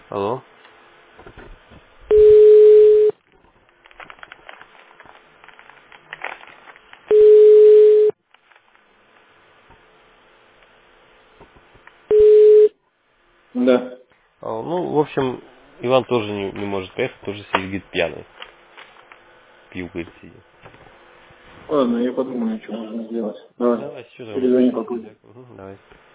Алло. Да. Ну, в общем, Иван тоже не может поехать, тоже сидит пьяный. Пил, говорит, сидит. Ладно, я подумаю, что можно сделать. Давай. Давай, что там, Перезвони отпустите, попозже. да? Давай.